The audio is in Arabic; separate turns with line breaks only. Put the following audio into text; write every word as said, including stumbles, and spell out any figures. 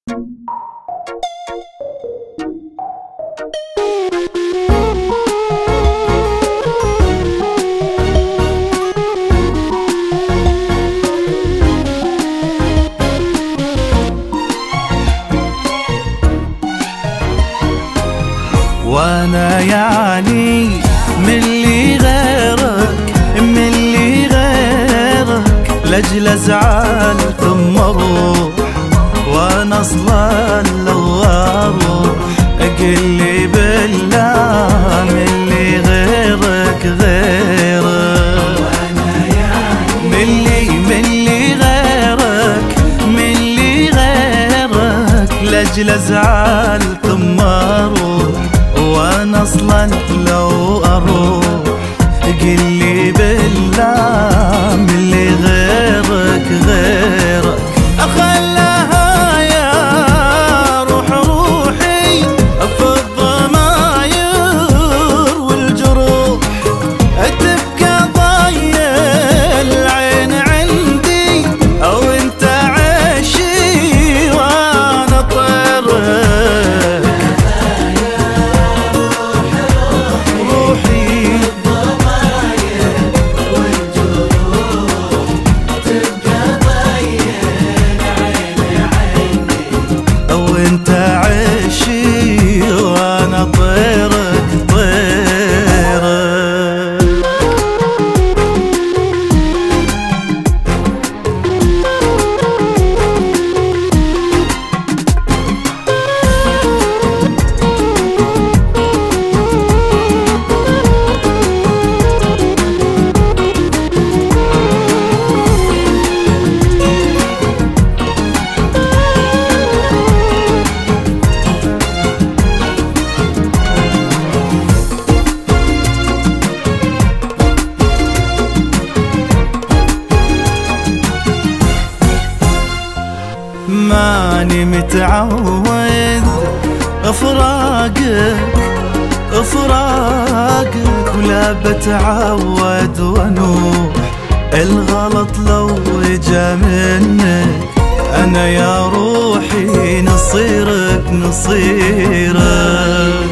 وانا يعني من اللي غيرك من اللي غيرك لاجل ازعل ثم اروح، وانا اصلا لو اروح اقلي بالله من اللي غيرك غيرك. وانا يعني من اللي من اللي غيرك من اللي غيرك لاجل ازعل ثم اروح، وانا اصلا لو اروح قلي بالله من اللي غيرك غيرك. اخلاها يا روح روحي في الضماير والجروح، تبقى ضايع العين عندي او انت عيشي وانا طيرك. انت عيشي وانا طيرك طيرك. ماني متعود افراقك افراقك ولا بتعود وانوح. الغلط لو جا منك انا يا روحي نصيرك نصيرك.